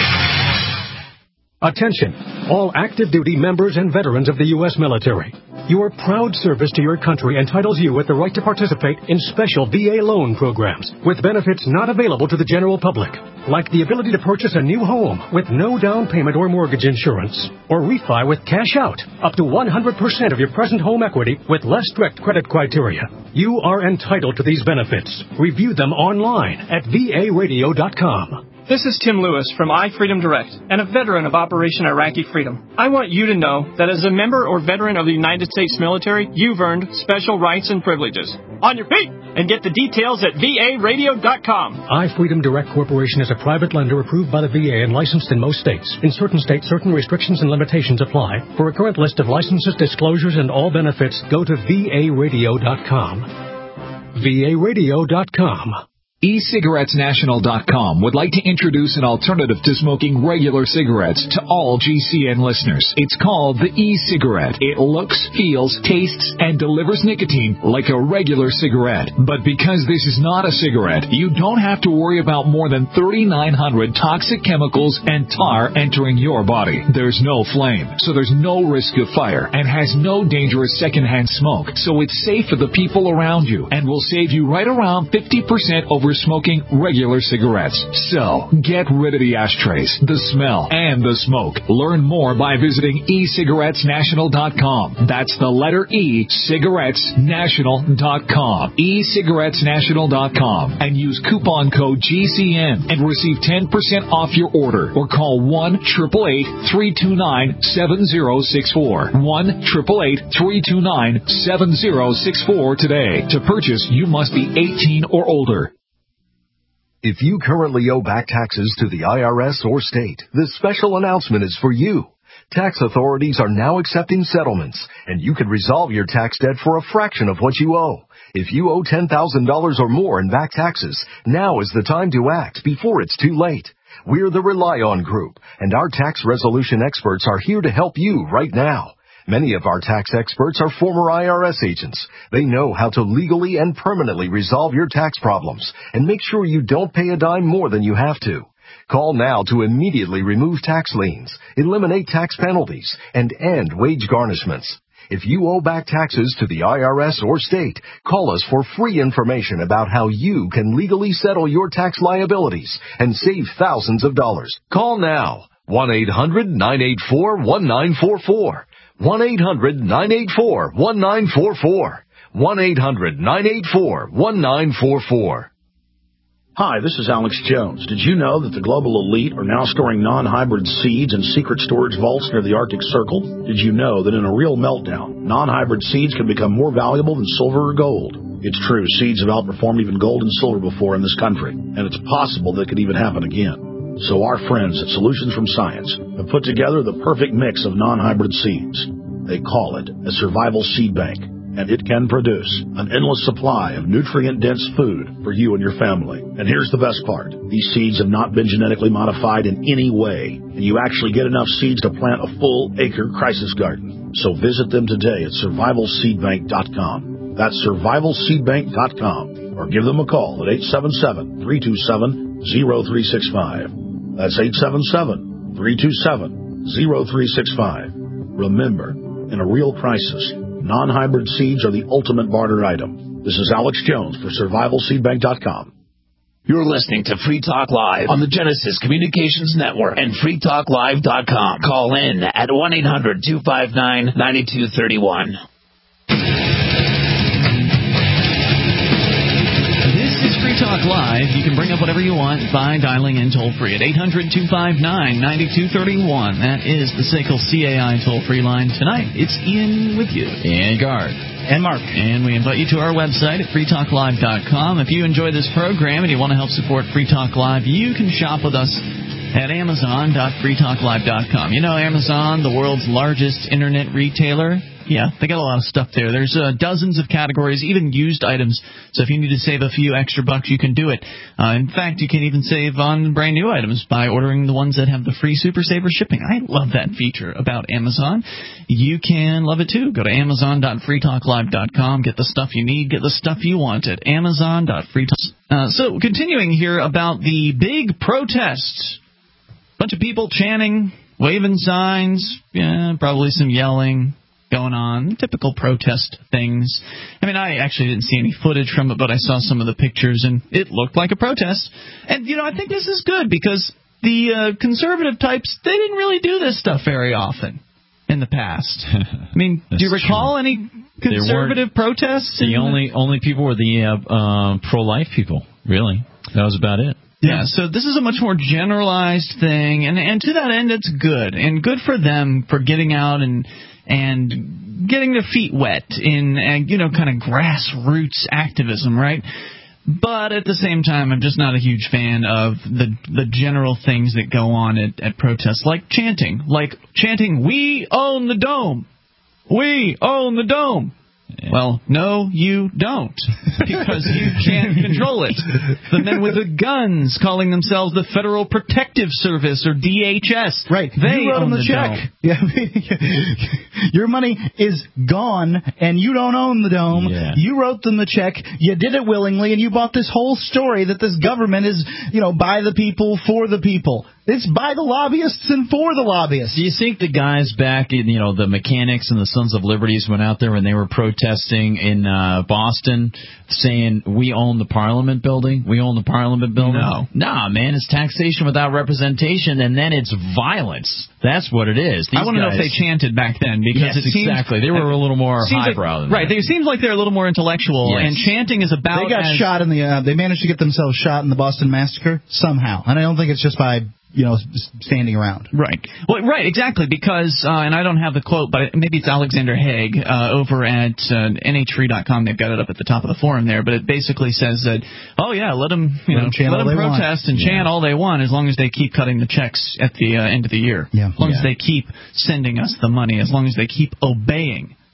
Attention, all active duty members and veterans of the U.S. military. Your proud service to your country entitles you with the right to participate in special VA loan programs with benefits not available to the general public, like the ability to purchase a new home with no down payment or mortgage insurance, or refi with cash out up to 100% of your present home equity with less strict credit criteria. You are entitled to these benefits. Review them online at varadio.com. This is Tim Lewis from iFreedom Direct and a veteran of Operation Iraqi Freedom. I want you to know that as a member or veteran of the United States military, you've earned special rights and privileges. On your feet! And get the details at varadio.com. iFreedom Direct Corporation is a private lender approved by the VA and licensed in most states. In certain states, certain restrictions and limitations apply. For a current list of licenses, disclosures, and all benefits, go to varadio.com. varadio.com. eCigarettesNational.com would like to introduce an alternative to smoking regular cigarettes to all GCN listeners. It's called the e-cigarette. It looks, feels, tastes, and delivers nicotine like a regular cigarette. But because this is not a cigarette, you don't have to worry about more than 3,900 toxic chemicals and tar entering your body. There's no flame, so there's no risk of fire, and has no dangerous secondhand smoke. So it's safe for the people around you, and will save you right around 50% over smoking regular cigarettes. So, get rid of the ashtrays, the smell, and the smoke. Learn more by visiting eCigarettesNational.com. That's the letter E, cigarettesnational.com. eCigarettesNational.com. And use coupon code GCN and receive 10% off your order. Or call 1-888-329-7064. 1-888-329-7064 today. To purchase, you must be 18 or older. If you currently owe back taxes to the IRS or state, this special announcement is for you. Tax authorities are now accepting settlements, and you can resolve your tax debt for a fraction of what you owe. If you owe $10,000 or more in back taxes, now is the time to act before it's too late. We're the Rely On Group, and our tax resolution experts are here to help you right now. Many of our tax experts are former IRS agents. They know how to legally and permanently resolve your tax problems and make sure you don't pay a dime more than you have to. Call now to immediately remove tax liens, eliminate tax penalties, and end wage garnishments. If you owe back taxes to the IRS or state, call us for free information about how you can legally settle your tax liabilities and save thousands of dollars. Call now. 1-800-984-1944. 1-800-984-1944. 1-800-984-1944. Hi, this is Alex Jones. Did you know that the global elite are now storing non-hybrid seeds in secret storage vaults near the Arctic Circle? Did you know that in a real meltdown, non-hybrid seeds can become more valuable than silver or gold? It's true, seeds have outperformed even gold and silver before in this country, and it's possible that could even happen again. So our friends at Solutions from Science have put together the perfect mix of non-hybrid seeds. They call it a survival seed bank, and it can produce an endless supply of nutrient-dense food for you and your family. And here's the best part. These seeds have not been genetically modified in any way, and you actually get enough seeds to plant a full-acre crisis garden. So visit them today at survivalseedbank.com. That's survivalseedbank.com, or give them a call at 877-327-0365. That's 877-327-0365. Remember, in a real crisis, non-hybrid seeds are the ultimate barter item. This is Alex Jones for survivalseedbank.com. You're listening to Free Talk Live on the Genesis Communications Network and freetalklive.com. Call in at 1-800-259-9231. Talk Live. You can bring up whatever you want by dialing in toll-free at 800-259-9231. That is the SACL CAI toll-free line. Tonight, it's Ian with you. And Guard. And Mark. And we invite you to our website at freetalklive.com. If you enjoy this program and you want to help support Free Talk Live, you can shop with us at amazon.freetalklive.com. You know Amazon, the world's largest internet retailer? Yeah, they got a lot of stuff there. There's dozens of categories, even used items. So if you need to save a few extra bucks, you can do it. In fact, you can even save on brand new items by ordering the ones that have the free Super Saver shipping. I love that feature about Amazon. You can love it too. Go to amazon.freetalklive.com. Get the stuff you need. Get the stuff you want at amazon.freetalk. So continuing here about the big protests. Bunch of people chanting, waving signs, probably some yelling going on, typical protest things. I mean, I actually didn't see any footage from it, but I saw some of the pictures, and it looked like a protest. And, I think this is good because the conservative types, they didn't really do this stuff very often in the past. I mean, do you recall any conservative protests? The only people were the pro-life people, really. That was about it. Yeah, so this is a much more generalized thing, and to that end, it's good. And good for them for getting out and getting their feet wet in, kind of grassroots activism, right? But at the same time, I'm just not a huge fan of the general things that go on at protests, like chanting, "We own the dome! We own the dome!" Well, no, you don't, because you can't control it. The men with the guns calling themselves the Federal Protective Service, or DHS. Right. They you wrote own them the check. Yeah. Your money is gone, and you don't own the dome. Yeah. You wrote them the check. You did it willingly, and you bought this whole story that this government is, by the people, for the people. It's by the lobbyists and for the lobbyists. Do you think the guys back in, the mechanics and the Sons of Liberties went out there when they were protesting in Boston saying, "We own the Parliament building? We own the Parliament building"? No. Nah, man, it's taxation without representation, and then it's violence. That's what it is. I want to know if they chanted back then, because yes, exactly. They were a little more highbrow than that. Right, it seems like they're a little more intellectual, yes. And chanting is about... They got shot in the... they managed to get themselves shot in the Boston Massacre somehow, and I don't think it's just by... standing around. Right. Well, right, exactly, because, and I don't have the quote, but maybe it's Alexander Haig over at NHFree.com. They've got it up at the top of the forum there, but it basically says that, let them, let them protest and chant all they want, as long as they keep cutting the checks at the end of the year. Yeah. As long as they keep sending us the money, as long as they keep obeying.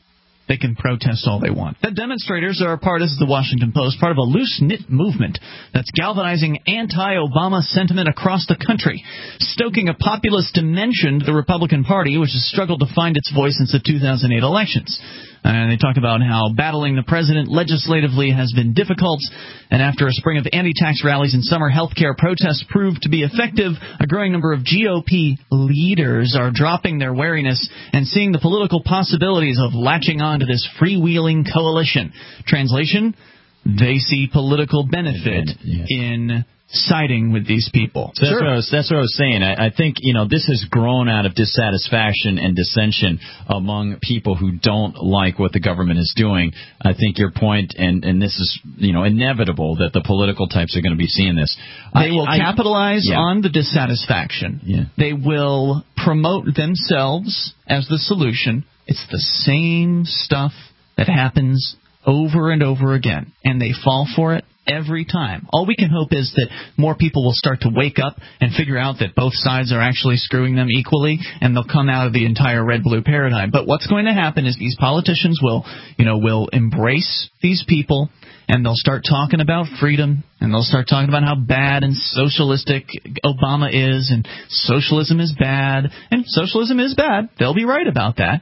they can protest all they want. The demonstrators are this is the Washington Post, part of a loose-knit movement that's galvanizing anti-Obama sentiment across the country, stoking a populist dimension to the Republican Party, which has struggled to find its voice since the 2008 elections. And they talk about how battling the president legislatively has been difficult, and after a spring of anti-tax rallies and summer health care protests proved to be effective, a growing number of GOP leaders are dropping their wariness and seeing the political possibilities of latching on to this freewheeling coalition. Translation, they see political benefit in siding with these people. So that's what I was saying. I think, this has grown out of dissatisfaction and dissension among people who don't like what the government is doing. I think your point, and this is, inevitable that the political types are going to be seeing this. They will capitalize on the dissatisfaction. Yeah. They will promote themselves as the solution. It's the same stuff that happens over and over again, and they fall for it every time. All we can hope is that more people will start to wake up and figure out that both sides are actually screwing them equally, and they'll come out of the entire red-blue paradigm. But what's going to happen is these politicians will embrace these people, and they'll start talking about freedom, and they'll start talking about how bad and socialistic Obama is, and socialism is bad, and socialism is bad. They'll be right about that.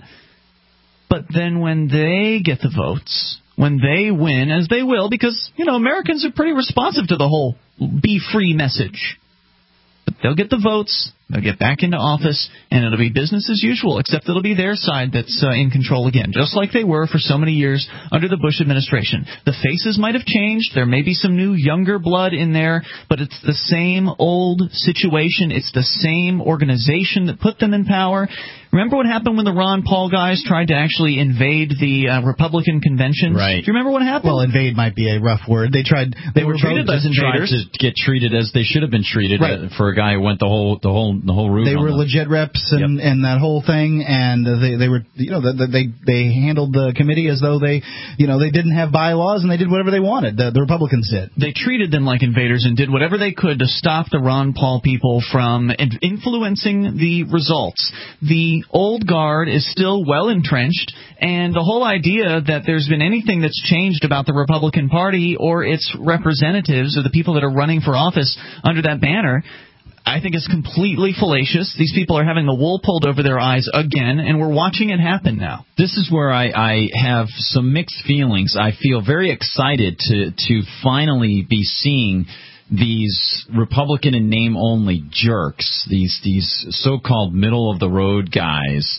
But then when they get the votes, when they win, as they will, because, Americans are pretty responsive to the whole be free message. But they'll get the votes, they'll get back into office, and it'll be business as usual, except it'll be their side that's in control again, just like they were for so many years under the Bush administration. The faces might have changed. There may be some new, younger blood in there, but it's the same old situation. It's the same organization that put them in power. Remember what happened when the Ron Paul guys tried to actually invade the Republican conventions? Right. Do you remember what happened? Well, invade might be a rough word. They were treated as invaders. To get treated as they should have been treated for a guy who went the whole route. They were legit reps and that whole thing, and they were they handled the committee as though they didn't have bylaws, and they did whatever they wanted. The Republicans did. They treated them like invaders and did whatever they could to stop the Ron Paul people from influencing the results. The old guard is still well entrenched, and the whole idea that there's been anything that's changed about the Republican Party or its representatives or the people that are running for office under that banner, I think is completely fallacious. These people are having the wool pulled over their eyes again, and we're watching it happen now. This is where I have some mixed feelings. I feel very excited to finally be seeing these Republican in name only jerks, these so-called middle-of-the-road guys,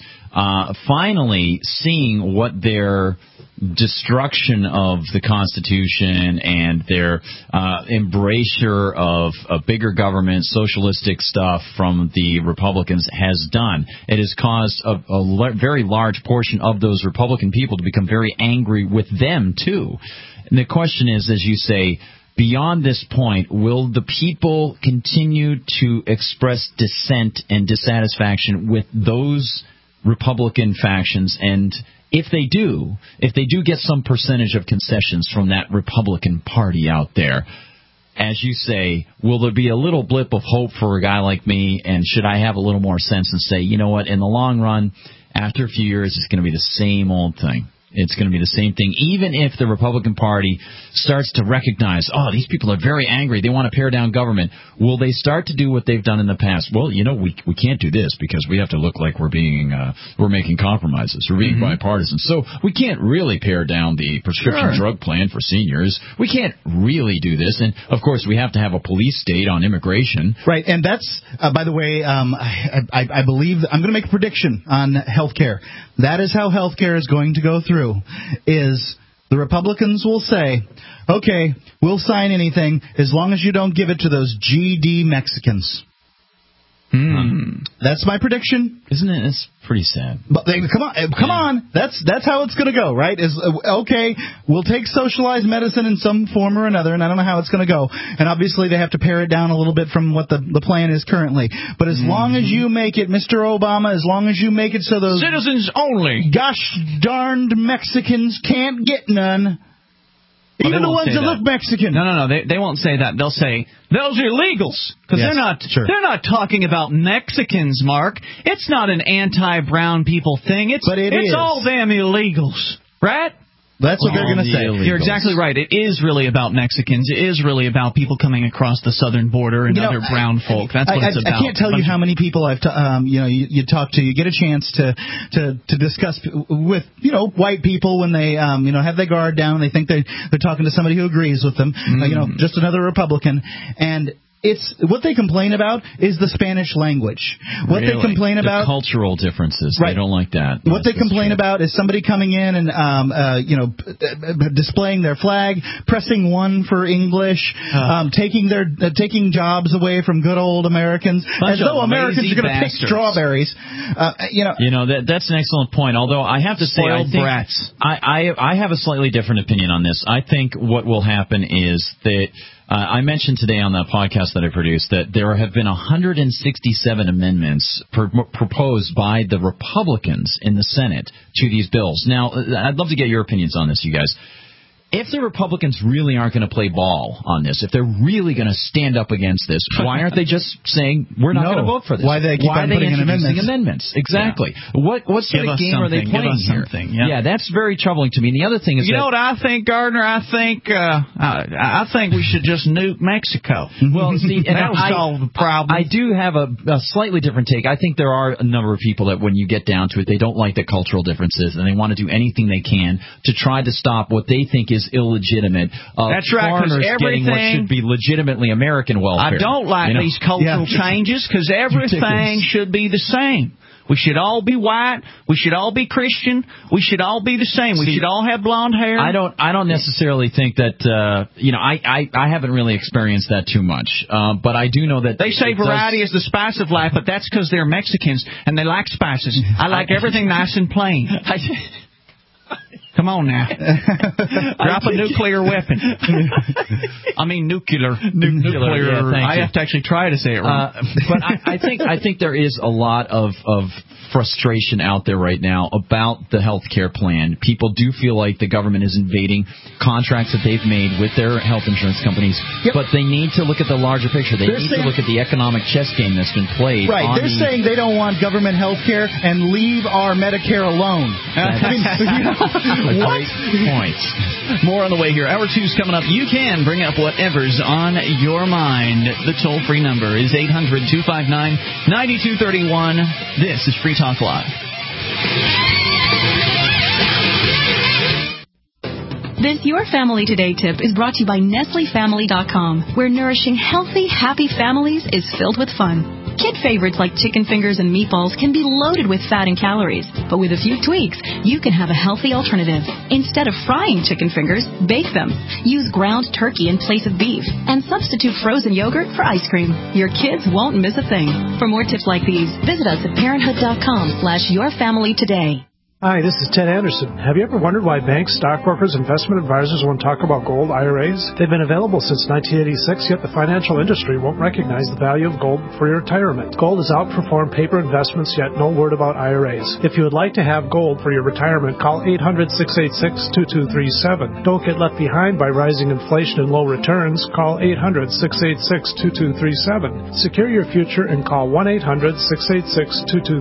finally seeing what their destruction of the Constitution and their embrasure of a bigger government, socialistic stuff from the Republicans has done. It has caused a very large portion of those Republican people to become very angry with them, too. And the question is, as you say, beyond this point, will the people continue to express dissent and dissatisfaction with those Republican factions? And if they do get some percentage of concessions from that Republican Party out there, as you say, will there be a little blip of hope for a guy like me? And should I have a little more sense and say, you know what, in the long run, after a few years, it's going to be the same old thing. It's going to be the same thing, even if the Republican Party starts to recognize, these people are very angry, they want to pare down government. Will they start to do what they've done in the past? Well, we can't do this because we have to look like we're making compromises, we're being bipartisan. So we can't really pare down the prescription drug plan for seniors. We can't really do this. And, of course, we have to have a police state on immigration. Right, and that's, by the way, I believe, I'm going to make a prediction on health care. That is how health care is going to go through. Is the Republicans will say, okay, we'll sign anything as long as you don't give it to those GD Mexicans. That's my prediction. Isn't it? It's pretty sad. But come on. That's how it's going to go, right? Okay, we'll take socialized medicine in some form or another, and I don't know how it's going to go. And obviously they have to pare it down a little bit from what the plan is currently. But as long as you make it, Mr. Obama, as long as you make it so those citizens only, gosh darned Mexicans can't get none. Even the ones that look Mexican. No. They won't say that. They'll say those are illegals because they're not talking about Mexicans, Mark. It's not an anti-brown people thing. It's all damn illegals. Right? That's what they're going to say. You're exactly right. It is really about Mexicans. It is really about people coming across the southern border and other brown folk. That's what it's about. I can't tell you how many people I've you talk to. You get a chance to discuss with white people when they have their guard down. They think they're talking to somebody who agrees with them. Just another Republican. And it's what they complain about is the Spanish language. What they complain about, the cultural differences. Right. They don't like that. What they complain about is somebody coming in and displaying their flag, pressing 1 for English, taking jobs away from good old Americans, as though Americans are going to pick strawberries. That's an excellent point. Although I have to say, I have a slightly different opinion on this. I think what will happen is that. I mentioned today on the podcast that I produced that there have been 167 amendments proposed by the Republicans in the Senate to these bills. Now, I'd love to get your opinions on this, you guys. If the Republicans really aren't going to play ball on this, if they're really going to stand up against this, why aren't they just saying, we're not going to vote for this? Why they keep on putting in amendments? Exactly. Yeah. What sort of game are they playing here? Yeah, that's very troubling to me. And the other thing is you know what I think, Gardner? I think we should just nuke Mexico. Well, see, and that'll solve the problem. I do have a slightly different take. I think there are a number of people that when you get down to it, they don't like the cultural differences, and they want to do anything they can to try to stop what they think is illegitimate. That's right, foreigners getting what should be legitimately American welfare. I don't like these cultural changes because everything should be the same. We should all be white. We should all be Christian. We should all be the same. We should all have blonde hair. I don't necessarily think that. I haven't really experienced that too much. But I do know that they say variety is the spice of life, but that's because they're Mexicans and they like spices. I like everything nice and plain. Come on now. Drop a nuclear weapon. I mean nuclear. Yeah, I have to actually try to say it right. But I think there is a lot of frustration out there right now about the health care plan. People do feel like the government is invading contracts that they've made with their health insurance companies, but they need to look at the larger picture. They need to look at the economic chess game that's been played. Right. They're saying they don't want government health care and leave our Medicare alone. A great point. More on the way here. Hour 2's coming up. You can bring up whatever's on your mind. The toll-free number is 800-259-9231. This is Free Talk Live. This Your Family Today tip is brought to you by NestleFamily.com, where nourishing healthy, happy families is filled with fun. Kid favorites like chicken fingers and meatballs can be loaded with fat and calories, but with a few tweaks, you can have a healthy alternative. Instead of frying chicken fingers, bake them. Use ground turkey in place of beef, and substitute frozen yogurt for ice cream. Your kids won't miss a thing. For more tips like these, visit us at parenthood.com/yourfamilytoday. Hi, this is Ted Anderson. Have you ever wondered why banks, stockbrokers, investment advisors won't talk about gold IRAs? They've been available since 1986, yet the financial industry won't recognize the value of gold for your retirement. Gold has outperformed paper investments, yet no word about IRAs. If you would like to have gold for your retirement, call 800-686-2237. Don't get left behind by rising inflation and low returns. Call 800-686-2237. Secure your future and call 1-800-686-2237.